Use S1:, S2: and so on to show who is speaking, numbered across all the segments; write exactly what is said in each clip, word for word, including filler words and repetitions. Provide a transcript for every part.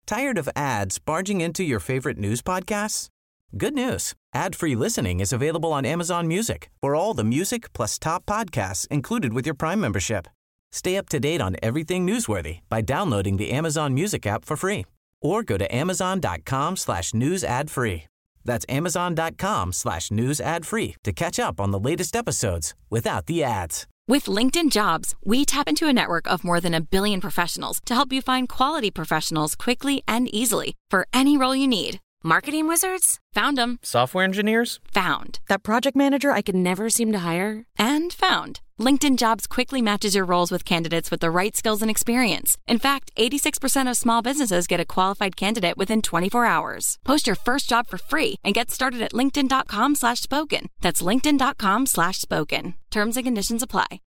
S1: Tired of ads barging into your favorite news podcasts? Good news. Ad-free listening is available on Amazon Music for all the music plus top podcasts included with your Prime membership. Stay up to date on everything newsworthy by downloading the Amazon Music app for free or go to amazon.com slash news ad free. That's amazon.com slash news ad free to catch up on the latest episodes without the ads.
S2: With LinkedIn Jobs, we tap into a network of more than a billion professionals to help you find quality professionals quickly and easily for any role you need. Marketing wizards? Found them.
S3: Software engineers?
S2: Found. That project manager I could never seem to hire? And found. LinkedIn Jobs quickly matches your roles with candidates with the right skills and experience. In fact, eighty-six percent of small businesses get a qualified candidate within twenty-four hours. Post your first job for free and get started at linkedin.com slash spoken. That's linkedin.com slash spoken. Terms and conditions apply.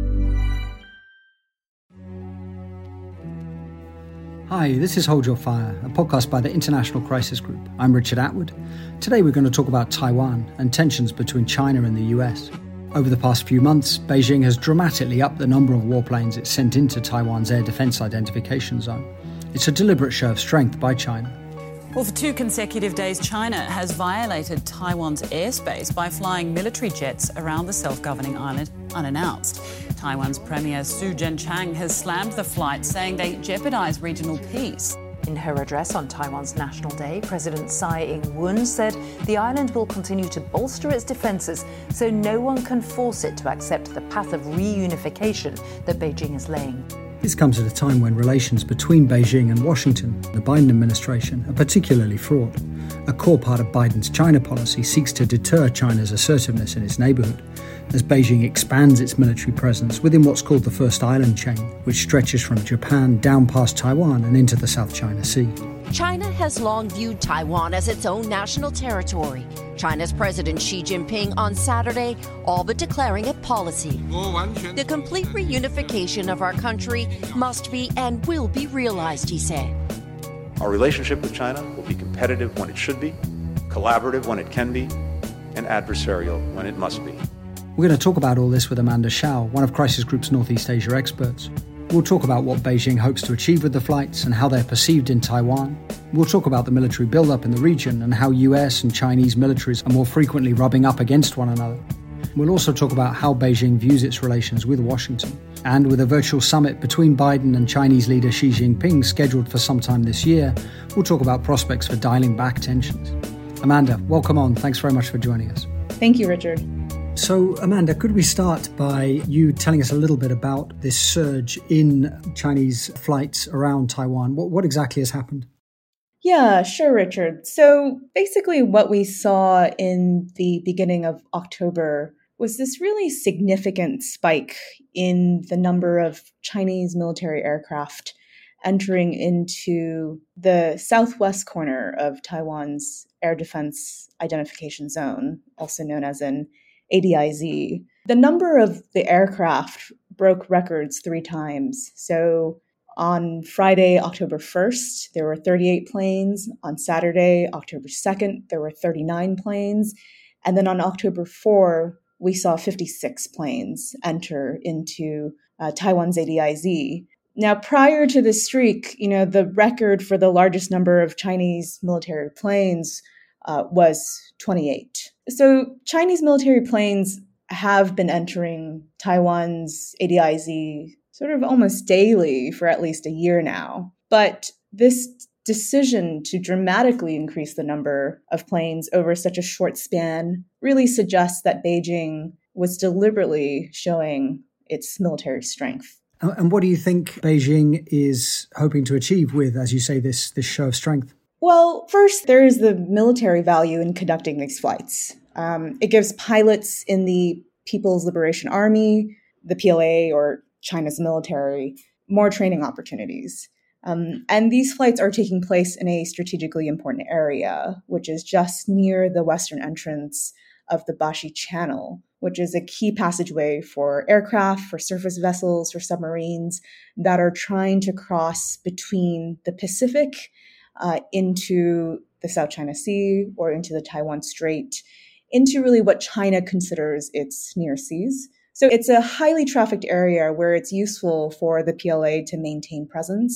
S4: Hi, this is Hold Your Fire, a podcast by the International Crisis Group. I'm Richard Atwood. Today we're going to talk about Taiwan and tensions between China and the U S. Over the past few months, Beijing has dramatically upped the number of warplanes it sent into Taiwan's air defense identification zone. It's a deliberate show of strength by China.
S5: Well, for two consecutive days, China has violated Taiwan's airspace by flying military jets around the self-governing island unannounced. Taiwan's Premier Su Tseng has slammed the flight, saying they jeopardize regional peace.
S6: In her address on Taiwan's National Day, President Tsai Ing-wen said the island will continue to bolster its defences so no one can force it to accept the path of reunification that Beijing is laying.
S4: This comes at a time when relations between Beijing and Washington, the Biden administration, are particularly fraught. A core part of Biden's China policy seeks to deter China's assertiveness in its neighbourhood, as Beijing expands its military presence within what's called the First Island Chain, which stretches from Japan down past Taiwan and into the South China Sea.
S7: China has long viewed Taiwan as its own national territory. China's President Xi Jinping on Saturday all but declaring it policy. The complete reunification of our country must be and will be realized, he said.
S8: Our relationship with China will be competitive when it should be, collaborative when it can be, and adversarial when it must be.
S4: We're going to talk about all this with Amanda Shao, one of Crisis Group's Northeast Asia experts. We'll talk about what Beijing hopes to achieve with the flights and how they're perceived in Taiwan. We'll talk about the military build-up in the region and how U S and Chinese militaries are more frequently rubbing up against one another. We'll also talk about how Beijing views its relations with Washington. And with a virtual summit between Biden and Chinese leader Xi Jinping scheduled for sometime this year, we'll talk about prospects for dialing back tensions. Amanda, welcome on. Thanks very much for joining us.
S9: Thank you, Richard.
S4: So, Amanda, could we start by you telling us a little bit about this surge in Chinese flights around Taiwan? What, what exactly has happened?
S9: Yeah, sure, Richard. So basically what we saw in the beginning of October was this really significant spike in the number of Chinese military aircraft entering into the southwest corner of Taiwan's air defense identification zone, also known as an A D I Z. The number of the aircraft broke records three times. So on Friday, October first, there were thirty-eight planes. On Saturday, October second, there were thirty-nine planes. And then on October fourth, we saw fifty-six planes enter into uh, Taiwan's A D I Z. Now, prior to this streak, you know, the record for the largest number of Chinese military planes uh, was twenty-eight. So Chinese military planes have been entering Taiwan's A D I Z sort of almost daily for at least a year now. But this decision to dramatically increase the number of planes over such a short span really suggests that Beijing was deliberately showing its military strength.
S4: And what do you think Beijing is hoping to achieve with, as you say, this, this show of strength?
S9: Well, first, there is the military value in conducting these flights. Um, it gives pilots in the People's Liberation Army, the P L A, or China's military, more training opportunities. Um, and these flights are taking place in a strategically important area, which is just near the western entrance of the Bashi Channel, which is a key passageway for aircraft, for surface vessels, for submarines that are trying to cross between the Pacific uh, into the South China Sea or into the Taiwan Strait, into really what China considers its near seas. So it's a highly trafficked area where it's useful for the P L A to maintain presence.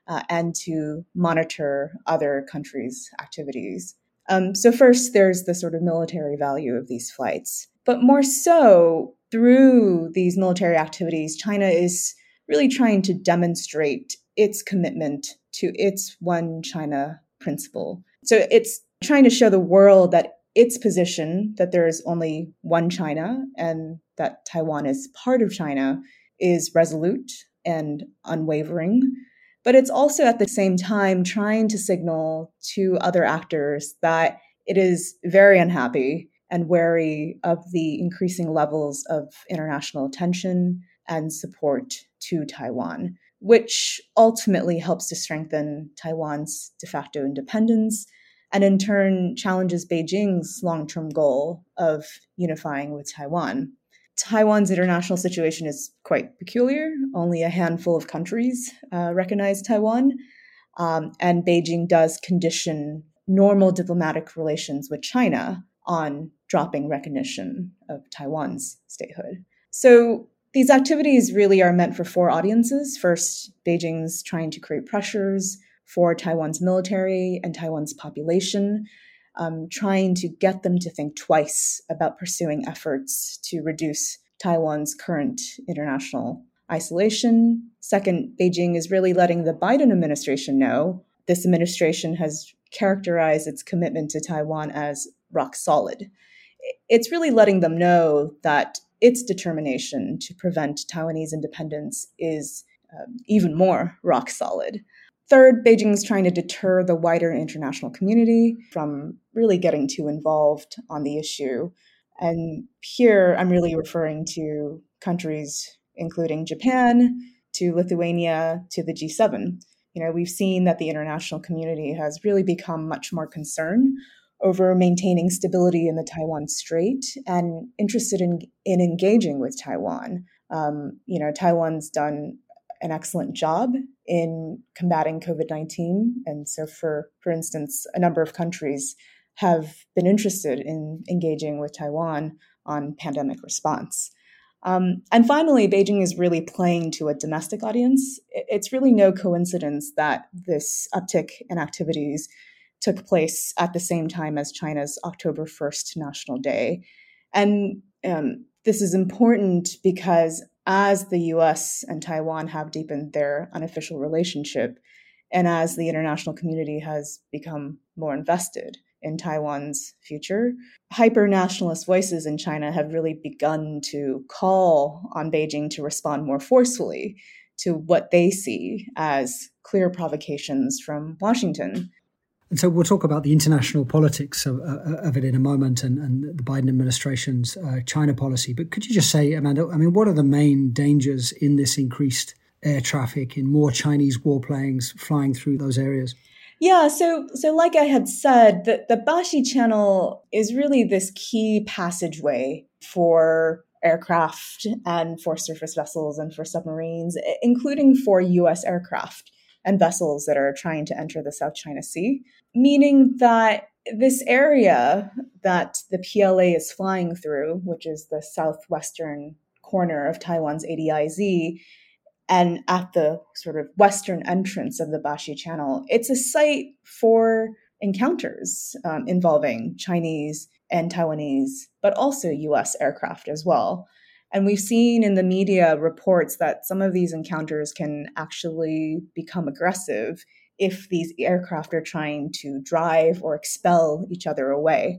S9: uh, and to monitor other countries' activities. Um, so first, there's the sort of military value of these flights. But more so, through these military activities, China is really trying to demonstrate its commitment to its One China principle. So it's trying to show the world that its position, that there is only one China and that Taiwan is part of China, is resolute and unwavering. But it's also at the same time trying to signal to other actors that it is very unhappy and wary of the increasing levels of international attention and support to Taiwan, which ultimately helps to strengthen Taiwan's de facto independence and in turn challenges Beijing's long-term goal of unifying with Taiwan. Taiwan's international situation is quite peculiar. Only a handful of countries uh, recognize Taiwan, um, and Beijing does condition normal diplomatic relations with China on dropping recognition of Taiwan's statehood. So these activities really are meant for four audiences. First, Beijing's trying to create pressures for Taiwan's military and Taiwan's population, um, trying to get them to think twice about pursuing efforts to reduce Taiwan's current international isolation. Second, Beijing is really letting the Biden administration know this administration has characterized its commitment to Taiwan as rock solid. It's really letting them know that its determination to prevent Taiwanese independence is um, even more rock solid. Third, Beijing is trying to deter the wider international community from really getting too involved on the issue. And here I'm really referring to countries including Japan, to Lithuania, to the G seven. You know, we've seen that the international community has really become much more concerned over maintaining stability in the Taiwan Strait and interested in, in engaging with Taiwan. Um, you know, Taiwan's done an excellent job in combating covid nineteen. And so, for, for instance, a number of countries have been interested in engaging with Taiwan on pandemic response. Um, and finally, Beijing is really playing to a domestic audience. It's really no coincidence that this uptick in activities took place at the same time as China's October first National Day. And um, this is important because as the U S and Taiwan have deepened their unofficial relationship, and as the international community has become more invested in Taiwan's future, hyper-nationalist voices in China have really begun to call on Beijing to respond more forcefully to what they see as clear provocations from Washington.
S4: And so we'll talk about the international politics of, uh, of it in a moment and, and the Biden administration's uh, China policy. But could you just say, Amanda, I mean, what are the main dangers in this increased air traffic, in more Chinese warplanes flying through those areas?
S9: Yeah, so so like I had said, the, the Baxi Channel is really this key passageway for aircraft and for surface vessels and for submarines, including for U S aircraft and vessels that are trying to enter the South China Sea, meaning that this area that the P L A is flying through, which is the southwestern corner of Taiwan's A D I Z, and at the sort of western entrance of the Baxi Channel, it's a site for encounters um, involving Chinese and Taiwanese, but also U S aircraft as well. And we've seen in the media reports that some of these encounters can actually become aggressive if these aircraft are trying to drive or expel each other away.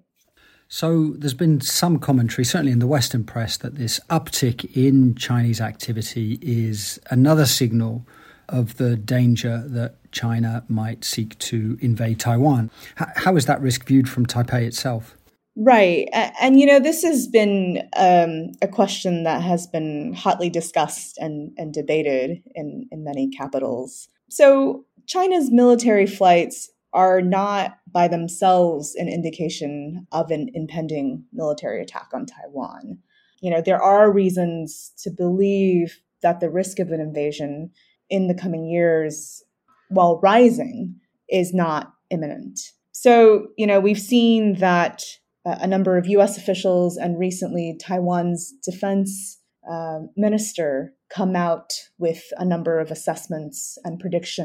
S4: So there's been some commentary, certainly in the Western press, that this uptick in Chinese activity is another signal of the danger that China might seek to invade Taiwan. H- how is that risk viewed from Taipei itself?
S9: Right. And, and you know, this has been um, a question that has been hotly discussed and, and debated in, in many capitals. So China's military flights are not by themselves an indication of an impending military attack on Taiwan. You know, there are reasons to believe that the risk of an invasion in the coming years, while rising, is not imminent. So, you know, we've seen that uh, a number of U S officials and recently Taiwan's defense uh, minister come out with a number of assessments and prediction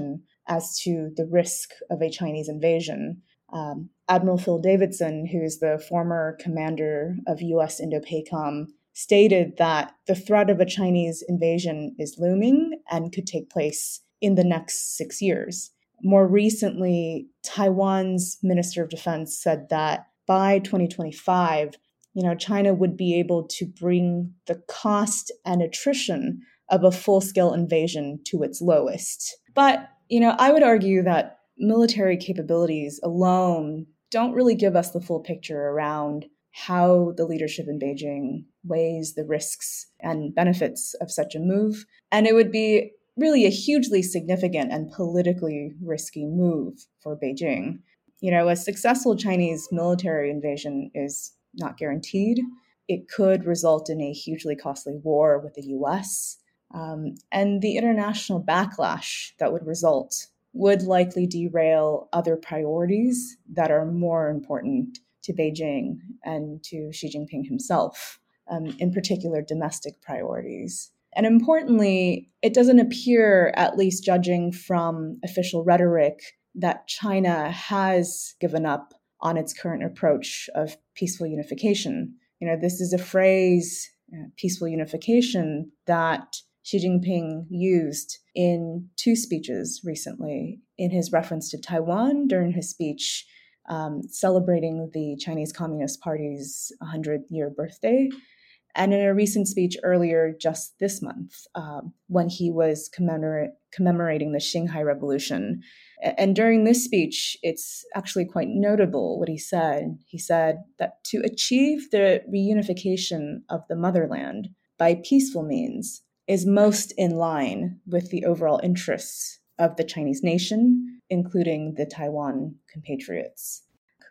S9: as to the risk of a Chinese invasion. Um, Admiral Phil Davidson, who is the former commander of U S Indo-PACOM, stated that the threat of a Chinese invasion is looming and could take place in the next six years. More recently, Taiwan's Minister of Defense said that by twenty twenty-five, you know, China would be able to bring the cost and attrition of a full-scale invasion to its lowest. But, you know, I would argue that military capabilities alone don't really give us the full picture around how the leadership in Beijing weighs the risks and benefits of such a move. And it would be really a hugely significant and politically risky move for Beijing. You know, a successful Chinese military invasion is not guaranteed. It could result in a hugely costly war with the U S, um, and the international backlash that would result would likely derail other priorities that are more important to Beijing and to Xi Jinping himself, um, in particular domestic priorities. And importantly, it doesn't appear, at least judging from official rhetoric, that China has given up on its current approach of peaceful unification. You know, this is a phrase, uh, peaceful unification, that Xi Jinping used in two speeches recently, in his reference to Taiwan during his speech um, celebrating the Chinese Communist Party's one hundredth year birthday, and in a recent speech earlier just this month, um, when he was commemorate, commemorating the Xinhai Revolution. And during this speech, it's actually quite notable what he said. He said that to achieve the reunification of the motherland by peaceful means is most in line with the overall interests of the Chinese nation, including the Taiwan compatriots.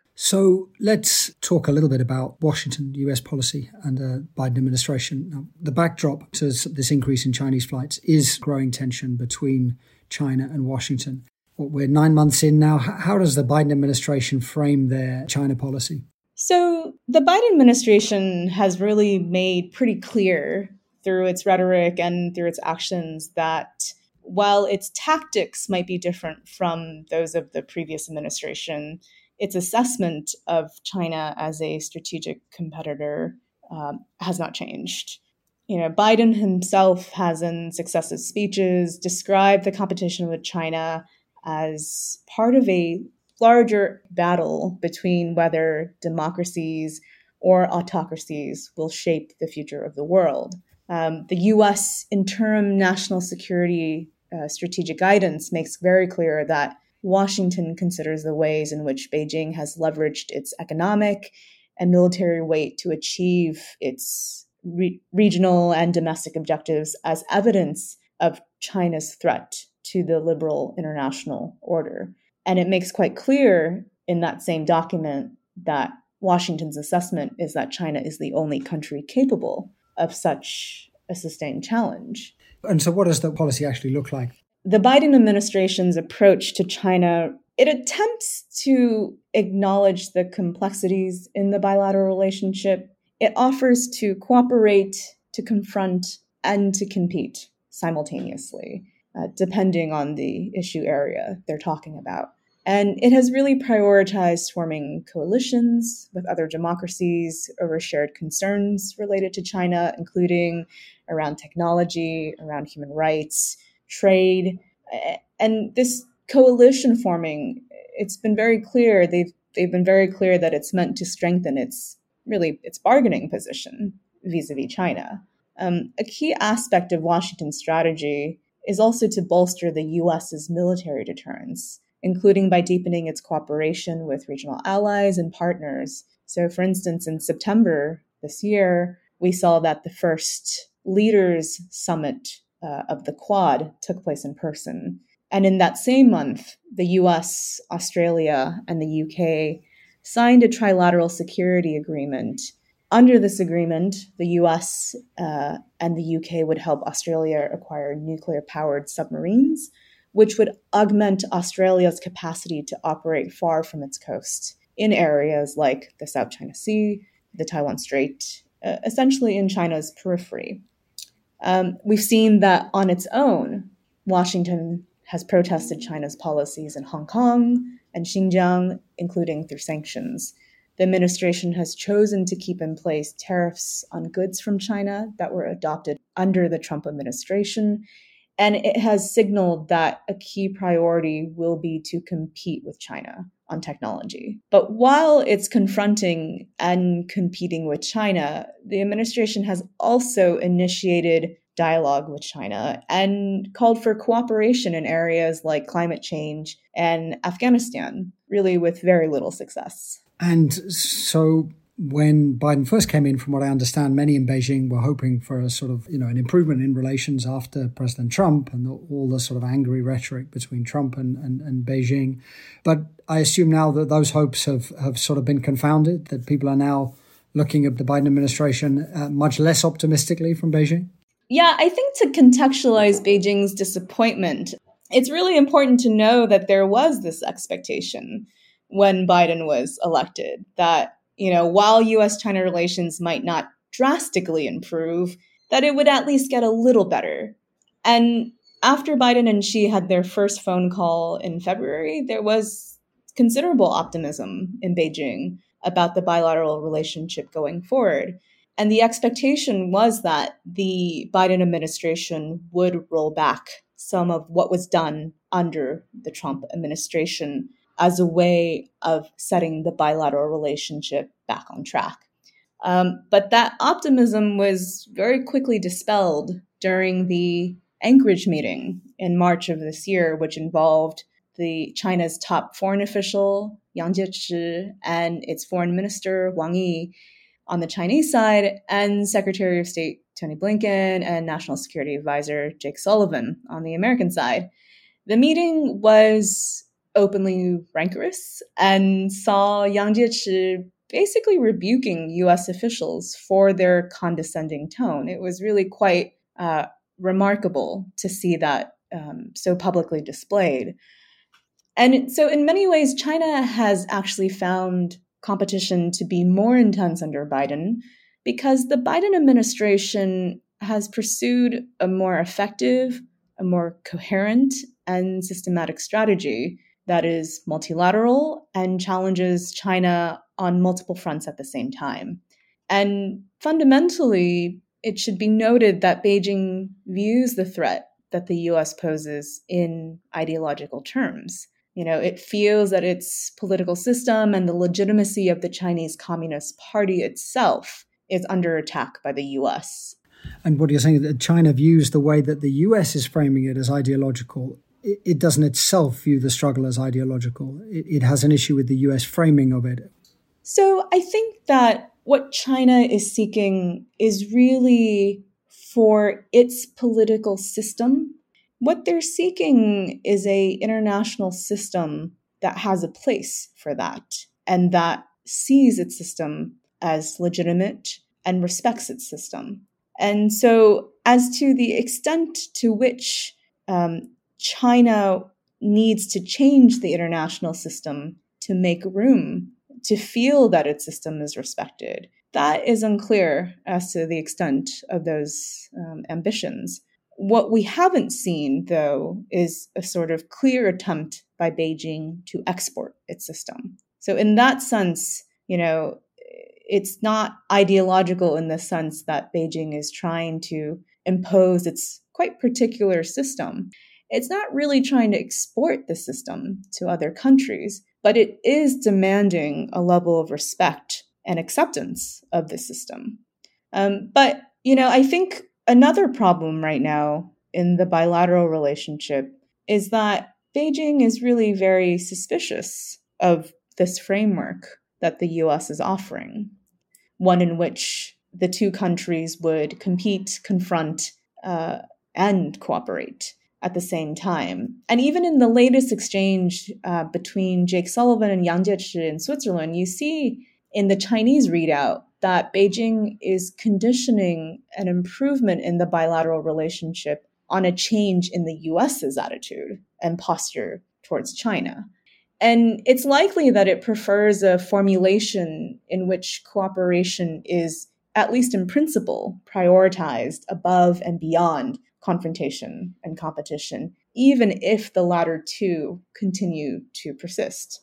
S4: So let's talk a little bit about Washington, U S policy and the Biden administration. Now, the backdrop to this increase in Chinese flights is growing tension between China and Washington. We're nine months in now. How does the Biden administration frame their China policy?
S9: So the Biden administration has really made pretty clear through its rhetoric and through its actions that while its tactics might be different from those of the previous administration, its assessment of China as a strategic competitor um, has not changed. You know, Biden himself has in successive speeches described the competition with China as part of a larger battle between whether democracies or autocracies will shape the future of the world. Um, the U S interim national security uh, strategic guidance makes very clear that Washington considers the ways in which Beijing has leveraged its economic and military weight to achieve its re- regional and domestic objectives as evidence of China's threat to the liberal international order. And it makes quite clear in that same document that Washington's assessment is that China is the only country capable of such a sustained challenge.
S4: And so what does the policy actually look like?
S9: The Biden administration's approach to China, it attempts to acknowledge the complexities in the bilateral relationship. It offers to cooperate, to confront, and to compete simultaneously, uh, depending on the issue area they're talking about. And it has really prioritized forming coalitions with other democracies over shared concerns related to China, including around technology, around human rights, trade. And this coalition forming, it's been very clear, they've they've been very clear that it's meant to strengthen its really its bargaining position vis-a-vis China. Um, a key aspect of Washington's strategy is also to bolster the U S's military deterrence, including by deepening its cooperation with regional allies and partners. So, for instance, in September this year, we saw that the first leaders summit uh, of the Quad took place in person. And in that same month, the U S, Australia, and the U K signed a trilateral security agreement. Under this agreement, the U S uh, and the U K would help Australia acquire nuclear-powered submarines, which would augment Australia's capacity to operate far from its coast in areas like the South China Sea, the Taiwan Strait, uh, essentially in China's periphery. Um, we've seen that on its own, Washington has protested China's policies in Hong Kong and Xinjiang, including through sanctions. The administration has chosen to keep in place tariffs on goods from China that were adopted under the Trump administration, and it has signaled that a key priority will be to compete with China on technology. But while it's confronting and competing with China, the administration has also initiated dialogue with China and called for cooperation in areas like climate change and Afghanistan, really with very little success.
S4: And so when Biden first came in, from what I understand, many in Beijing were hoping for a sort of, you know, an improvement in relations after President Trump and the, all the sort of angry rhetoric between Trump and, and, and Beijing. But I assume now that those hopes have, have sort of been confounded, that people are now looking at the Biden administration uh, much less optimistically from Beijing?
S9: Yeah, I think to contextualize Beijing's disappointment, it's really important to know that there was this expectation when Biden was elected that, you know, while U S China relations might not drastically improve, that it would at least get a little better. And after Biden and Xi had their first phone call in February, there was considerable optimism in Beijing about the bilateral relationship going forward. And the expectation was that the Biden administration would roll back some of what was done under the Trump administration as a way of setting the bilateral relationship back on track. Um, but that optimism was very quickly dispelled during the Anchorage meeting in March of this year, which involved the China's top foreign official, Yang Jiechi, and its foreign minister, Wang Yi, on the Chinese side, and Secretary of State Tony Blinken and National Security Advisor Jake Sullivan on the American side. The meeting was openly rancorous and saw Yang Jiechi basically rebuking U S officials for their condescending tone. It was really quite uh, remarkable to see that um, so publicly displayed. And so in many ways, China has actually found competition to be more intense under Biden because the Biden administration has pursued a more effective, a more coherent, and systematic strategy that is multilateral and challenges China on multiple fronts at the same time. And fundamentally, it should be noted that Beijing views the threat that the U S poses in ideological terms. You know, it feels that its political system and the legitimacy of the Chinese Communist Party itself is under attack by the U S.
S4: And what you're saying, that China views the way that the U S is framing it as ideological. It doesn't itself view the struggle as ideological. It has an issue with the U S framing of it.
S9: So I think that what China is seeking is really for its political system. What they're seeking is an international system that has a place for that and that sees its system as legitimate and respects its system. And so as to the extent to which um, China needs to change the international system to make room to feel that its system is respected, that is unclear as to the extent of those um, ambitions. What we haven't seen, though, is a sort of clear attempt by Beijing to export its system. So in that sense, you know, it's not ideological in the sense that Beijing is trying to impose its quite particular system. It's not really trying to export the system to other countries, but it is demanding a level of respect and acceptance of the system. Um, but, you know, I think another problem right now in the bilateral relationship is that Beijing is really very suspicious of this framework that the U S is offering, one in which the two countries would compete, confront, uh, and cooperate at the same time. And even in the latest exchange uh, between Jake Sullivan and Yang Jiechi in Switzerland, you see in the Chinese readout that Beijing is conditioning an improvement in the bilateral relationship on a change in the U S's attitude and posture towards China. And it's likely that it prefers a formulation in which cooperation is, at least in principle, prioritized above and beyond confrontation and competition, even if the latter two continue to persist.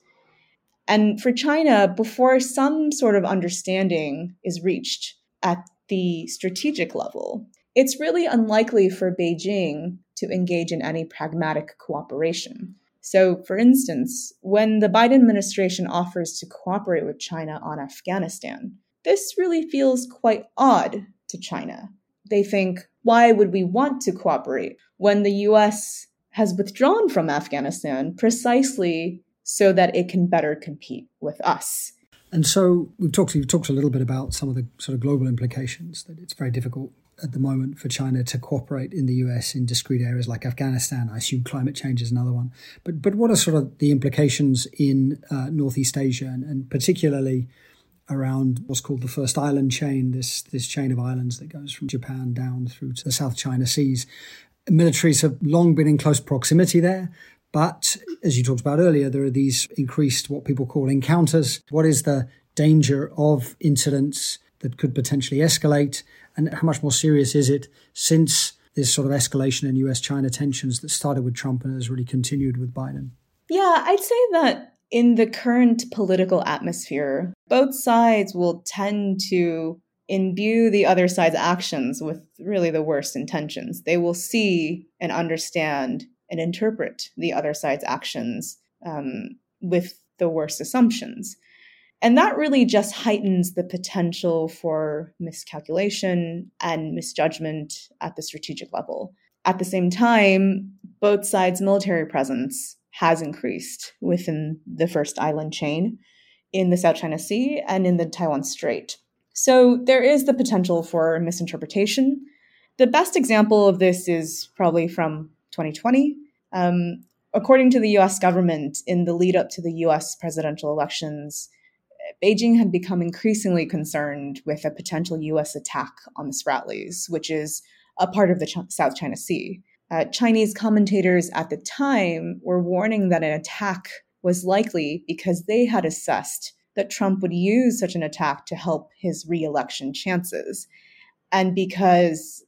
S9: And for China, before some sort of understanding is reached at the strategic level, it's really unlikely for Beijing to engage in any pragmatic cooperation. So, for instance, when the Biden administration offers to cooperate with China on Afghanistan, this really feels quite odd to China. They think, why would we want to cooperate when the U S has withdrawn from Afghanistan precisely so that it can better compete with us?
S4: And so we've talked, we've talked a little bit about some of the sort of global implications, that it's very difficult at the moment for China to cooperate in the U S in discrete areas like Afghanistan. I assume climate change is another one. But but what are sort of the implications in uh, Northeast Asia, and, and particularly around what's called the First Island Chain, this this chain of islands that goes from Japan down through to the South China Seas? Militaries have long been in close proximity there. But as you talked about earlier, there are these increased what people call encounters. What is the danger of incidents that could potentially escalate? And how much more serious is it since this sort of escalation in U S China tensions that started with Trump and has really continued with Biden?
S9: Yeah, I'd say that in the current political atmosphere, both sides will tend to imbue the other side's actions with really the worst intentions. They will see and understand and interpret the other side's actions um, with the worst assumptions. And that really just heightens the potential for miscalculation and misjudgment at the strategic level. At the same time, both sides' military presence has increased within the First Island Chain in the South China Sea and in the Taiwan Strait. So there is the potential for misinterpretation. The best example of this is probably from twenty twenty. Um, according to the U S government, in the lead up to the U S presidential elections, Beijing had become increasingly concerned with a potential U S attack on the Spratlys, which is a part of the Ch- South China Sea. Uh, Chinese commentators at the time were warning that an attack was likely because they had assessed that Trump would use such an attack to help his re-election chances. And because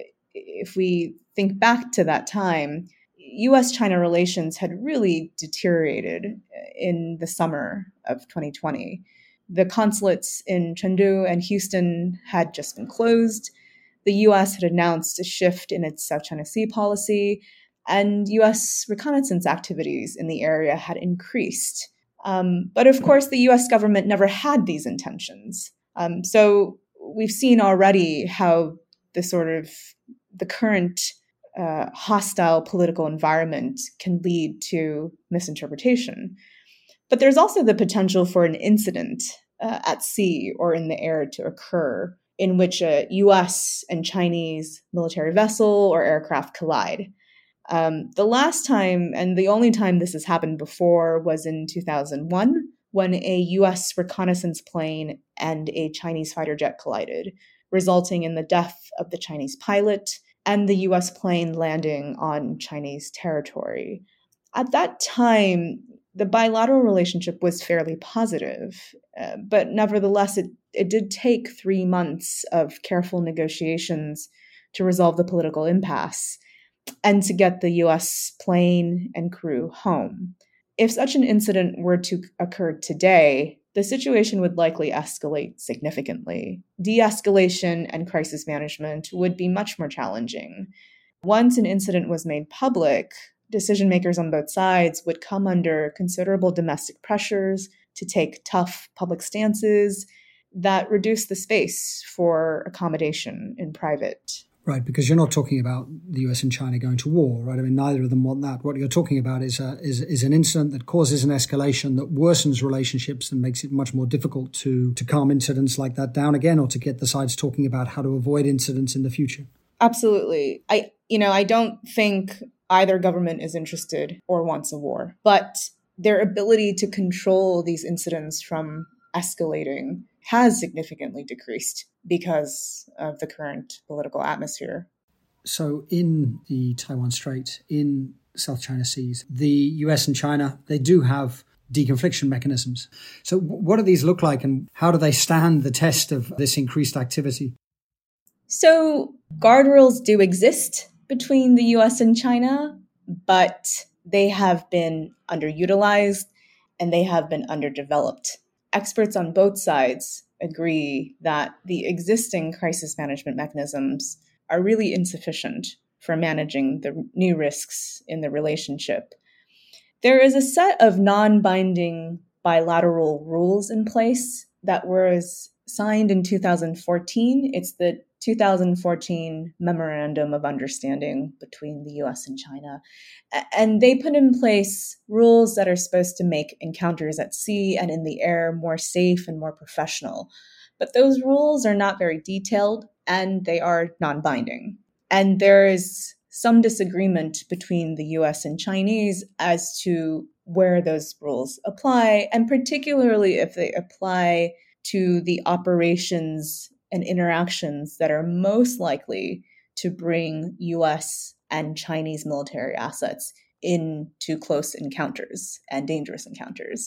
S9: if we think back to that time, U S China relations had really deteriorated in the summer of twenty twenty. The consulates in Chengdu and Houston had just been closed. The U S had announced a shift in its South China Sea policy, and U S reconnaissance activities in the area had increased. Um, but of course, the U S government never had these intentions. Um, so we've seen already how the sort of the current uh, hostile political environment can lead to misinterpretation. But there's also the potential for an incident uh, at sea or in the air to occur in which a U S and Chinese military vessel or aircraft collide. Um, the last time, and the only time this has happened before, was in two thousand one, when a U S reconnaissance plane and a Chinese fighter jet collided, resulting in the death of the Chinese pilot and the U S plane landing on Chinese territory. At that time, the bilateral relationship was fairly positive, uh, but nevertheless, it, it did take three months of careful negotiations to resolve the political impasse and to get the U S plane and crew home. If such an incident were to occur today, the situation would likely escalate significantly. De-escalation and crisis management would be much more challenging. Once an incident was made public, decision makers on both sides would come under considerable domestic pressures to take tough public stances that reduce the space for accommodation in private.
S4: Right, because you're not talking about the U S and China going to war, right? I mean, neither of them want that. What you're talking about is a, is, is an incident that causes an escalation that worsens relationships and makes it much more difficult to, to calm incidents like that down again, or to get the sides talking about how to avoid incidents in the future.
S9: Absolutely. I, you know, I don't think either government is interested or wants a war, but their ability to control these incidents from escalating has significantly decreased because of the current political atmosphere.
S4: So in the Taiwan Strait, in South China Seas, the U S and China, they do have deconfliction mechanisms. So what do these look like, and how do they stand the test of this increased activity?
S9: So guardrails do exist between the U S and China, but they have been underutilized and they have been underdeveloped. Experts on both sides agree that the existing crisis management mechanisms are really insufficient for managing the new risks in the relationship. There is a set of non-binding bilateral rules in place that was signed in two thousand fourteen. It's the two thousand fourteen Memorandum of Understanding between the U S and China. And they put in place rules that are supposed to make encounters at sea and in the air more safe and more professional. But those rules are not very detailed and they are non-binding. And there is some disagreement between the U S and Chinese as to where those rules apply, and particularly if they apply to the operations and interactions that are most likely to bring U S and Chinese military assets into close encounters and dangerous encounters.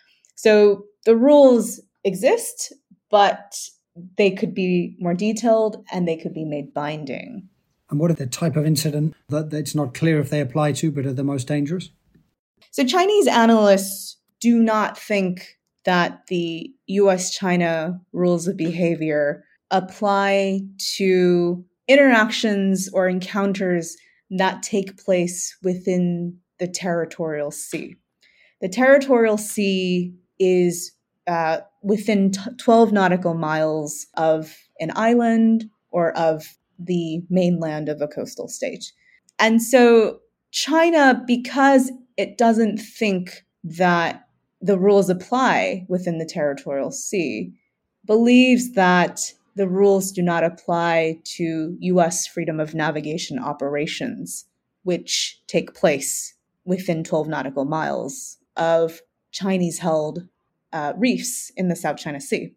S9: So the rules exist, but they could be more detailed and they could be made binding.
S4: And what are the type of incident that it's not clear if they apply to, but are the most dangerous?
S9: So Chinese analysts do not think that the U S-China rules of behavior apply to interactions or encounters that take place within the territorial sea. The territorial sea is uh, within t- twelve nautical miles of an island or of the mainland of a coastal state. And so China, because it doesn't think that the rules apply within the territorial sea, believes that the rules do not apply to U S freedom of navigation operations, which take place within twelve nautical miles of Chinese-held uh, reefs in the South China Sea.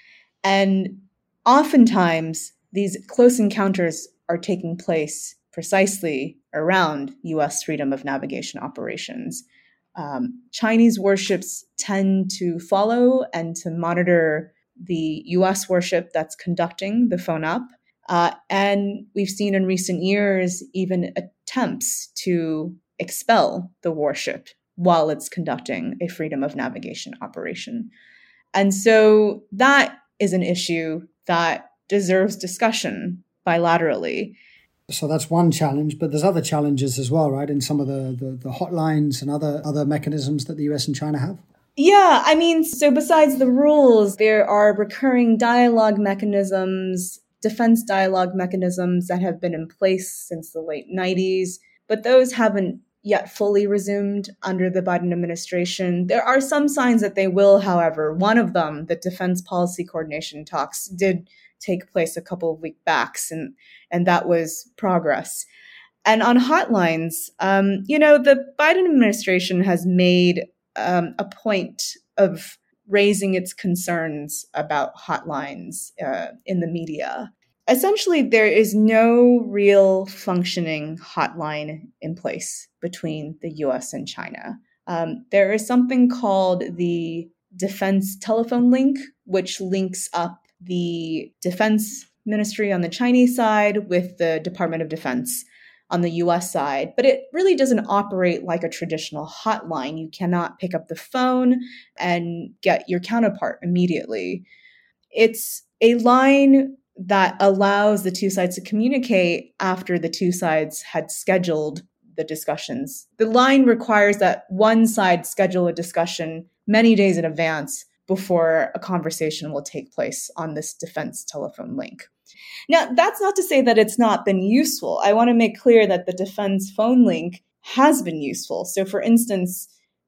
S9: And oftentimes, these close encounters are taking place precisely around U S freedom of navigation operations. Um, Chinese warships tend to follow and to monitor the U S warship that's conducting the phone up. Uh, and we've seen in recent years even attempts to expel the warship while it's conducting a freedom of navigation operation. And so that is an issue that deserves discussion bilaterally.
S4: So that's one challenge, but there's other challenges as well, right? In some of the, the, the hotlines and other, other mechanisms that the U S and China have?
S9: Yeah, I mean, so besides the rules, there are recurring dialogue mechanisms, defense dialogue mechanisms that have been in place since the late nineties, but those haven't yet fully resumed under the Biden administration. There are some signs that they will, however. One of them, the defense policy coordination talks, did take place a couple of weeks back, and, and that was progress. And on hotlines, um, you know, the Biden administration has made um, a point of raising its concerns about hotlines uh, in the media. Essentially, there is no real functioning hotline in place between the U S and China. Um, there is something called the Defense Telephone Link, which links up the Defense Ministry on the Chinese side with the Department of Defense on the U S side, but it really doesn't operate like a traditional hotline. You cannot pick up the phone and get your counterpart immediately. It's a line that allows the two sides to communicate after the two sides had scheduled the discussions. The line requires that one side schedule a discussion many days in advance before a conversation will take place on this defense telephone link. Now, that's not to say that it's not been useful. I want to make clear that the defense phone link has been useful. So, for instance,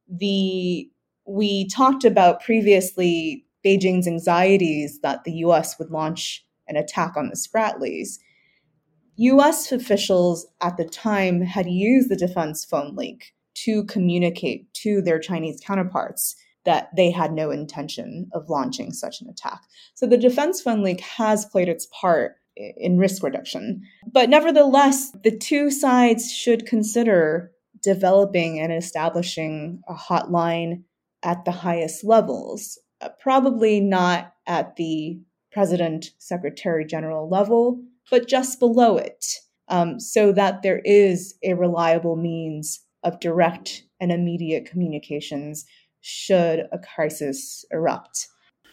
S9: the we talked about previously Beijing's anxieties that the U S would launch an attack on the Spratlys. U S officials at the time had used the defense phone link to communicate to their Chinese counterparts that they had no intention of launching such an attack. So the defense phone link has played its part in risk reduction. But nevertheless, the two sides should consider developing and establishing a hotline at the highest levels, uh, probably not at the President, Secretary General level, but just below it. um, so that there is a reliable means of direct and immediate communications should a crisis erupt.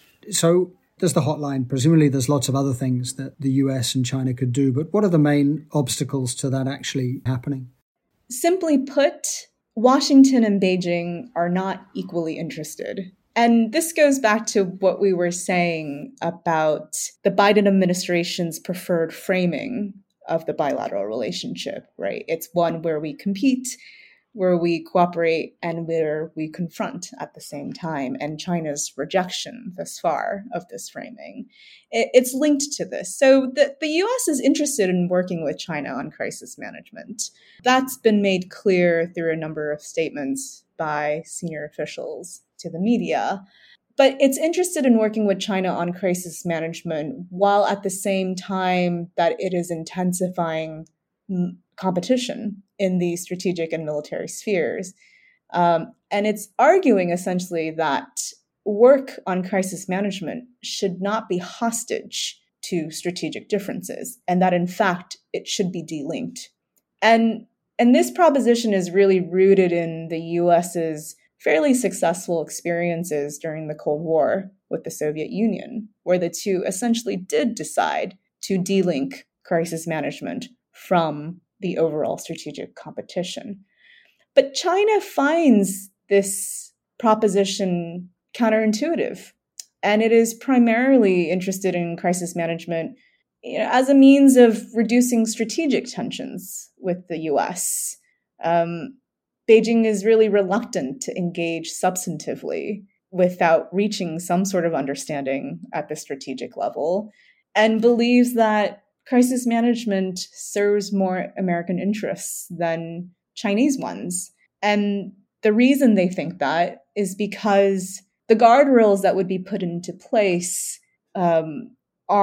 S4: So there's the hotline. Presumably there's lots of other things that the U S and China could do, but what are the main obstacles to that actually happening?
S9: Simply put, Washington and Beijing are not equally interested. And this goes back to what we were saying about the Biden administration's preferred framing of the bilateral relationship, right? It's one where we compete, where we cooperate, and where we confront at the same time. And China's rejection thus far of this framing, it, it's linked to this. So the, the U S is interested in working with China on crisis management. That's been made clear through a number of statements by senior officials to the media. But it's interested in working with China on crisis management while at the same time that it is intensifying m- competition in the strategic and military spheres. Um, and it's arguing essentially that work on crisis management should not be hostage to strategic differences, and that in fact it should be delinked. And, and this proposition is really rooted in the US's fairly successful experiences during the Cold War with the Soviet Union, where the two essentially did decide to delink crisis management from the overall strategic competition. But China finds this proposition counterintuitive, and it is primarily interested in crisis management, you know, as a means of reducing strategic tensions with the U S. Um, Beijing is really reluctant to engage substantively without reaching some sort of understanding at the strategic level, and believes that crisis management serves more American interests than Chinese ones. And the reason they think that is because the guardrails that would be put into place um,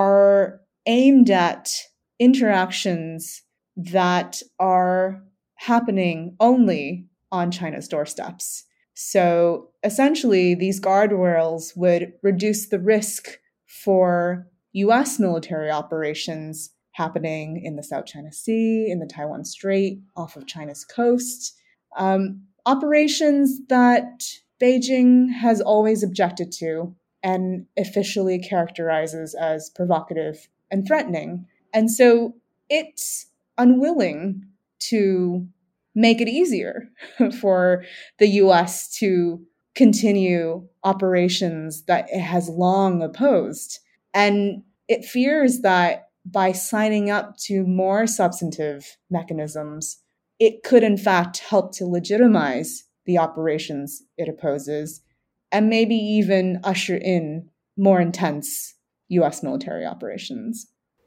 S9: are aimed at interactions that are happening only on China's doorsteps. So essentially, these guardrails would reduce the risk for U S military operations happening in the South China Sea, in the Taiwan Strait, off of China's coast, um, operations that Beijing has always objected to and officially characterizes as provocative and threatening. And so it's unwilling to make it easier for the U S to continue operations that it has long opposed. And it fears that by signing up to more substantive mechanisms, it could in fact help to legitimize the operations it opposes and maybe even usher in more intense U S military operations.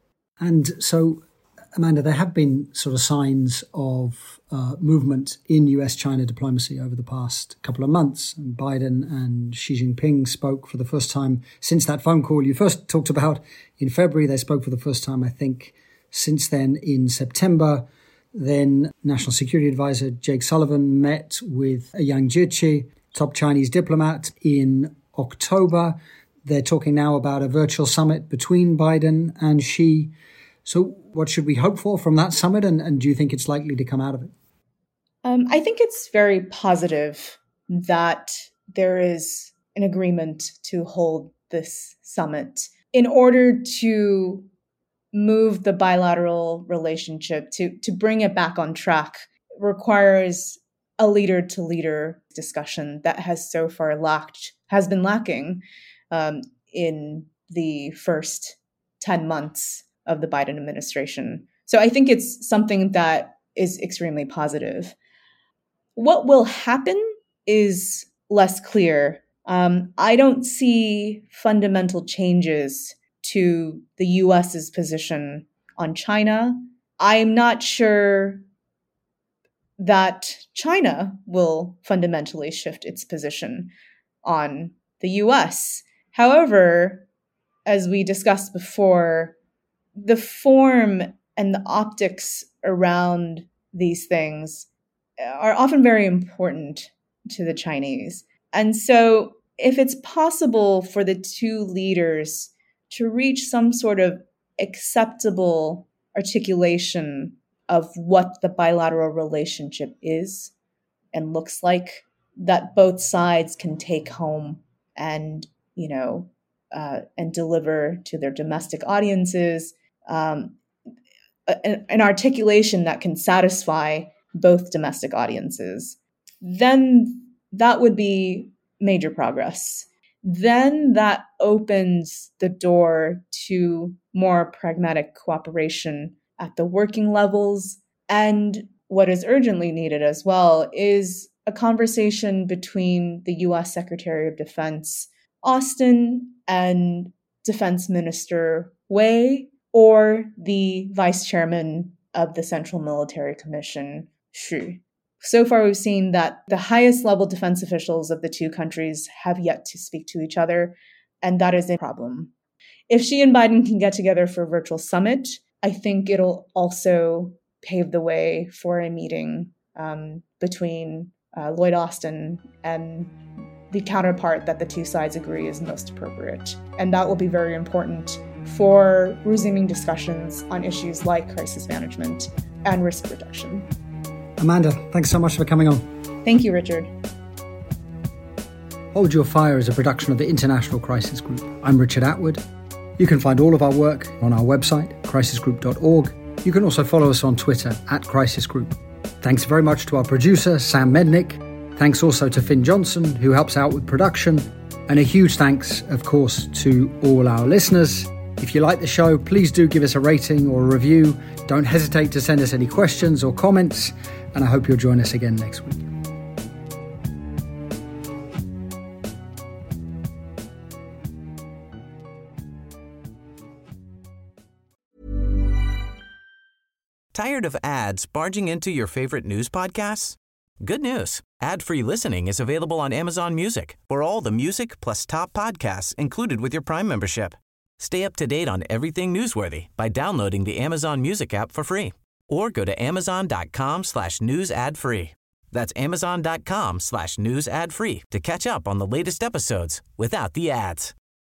S4: And so, Amanda, there have been sort of signs of uh, movement in U S-China diplomacy over the past couple of months. And Biden and Xi Jinping spoke for the first time since that phone call you first talked about in February. They spoke for the first time, I think, since then in September. Then National Security Advisor Jake Sullivan met with Yang Jiechi, top Chinese diplomat, in October. They're talking now about a virtual summit between Biden and Xi. So what should we hope for from that summit, and, and do you think it's likely to come out of it?
S9: Um, I think it's very positive that there is an agreement to hold this summit in order to move the bilateral relationship, to, to bring it back on track. It requires a leader-to-leader discussion that has so far lacked, has been lacking um, in the first ten months of the Biden administration. So I think it's something that is extremely positive. What will happen is less clear. Um, I don't see fundamental changes to the U S's position on China. I'm not sure that China will fundamentally shift its position on the U S. However, as we discussed before, the form and the optics around these things are often very important to the Chinese. And so if it's possible for the two leaders to reach some sort of acceptable articulation of what the bilateral relationship is and looks like that both sides can take home and, you know, uh, and deliver to their domestic audiences, um, an, an articulation that can satisfy both domestic audiences, then that would be major progress. Then that opens the door to more pragmatic cooperation at the working levels. And what is urgently needed as well is a conversation between the U S Secretary of Defense Austin and Defense Minister Wei, or the Vice Chairman of the Central Military Commission, Xu. So far, we've seen that the highest level defense officials of the two countries have yet to speak to each other, and that is a problem. If Xi and Biden can get together for a virtual summit, I think it'll also pave the way for a meeting um, between uh, Lloyd Austin and the counterpart that the two sides agree is most appropriate. And that will be very important for resuming discussions on issues like crisis management and risk reduction.
S4: Amanda, thanks so much for coming on.
S9: Thank you, Richard.
S4: Hold Your Fire is a production of the International Crisis Group. I'm Richard Atwood. You can find all of our work on our website, crisis group dot org. You can also follow us on Twitter, at Crisis Group. Thanks very much to our producer, Sam Mednick. Thanks also to Finn Johnson, who helps out with production. And a huge thanks, of course, to all our listeners. If you like the show, please do give us a rating or a review. Don't hesitate to send us any questions or comments. And I hope you'll join us again next week.
S1: Tired of ads barging into your favorite news podcasts? Good news. Ad-free listening is available on Amazon Music for all the music plus top podcasts included with your Prime membership. Stay up to date on everything newsworthy by downloading the Amazon Music app for free or go to amazon.com slash news ad free. That's amazon.com slash news ad free to catch up on the latest episodes without the ads.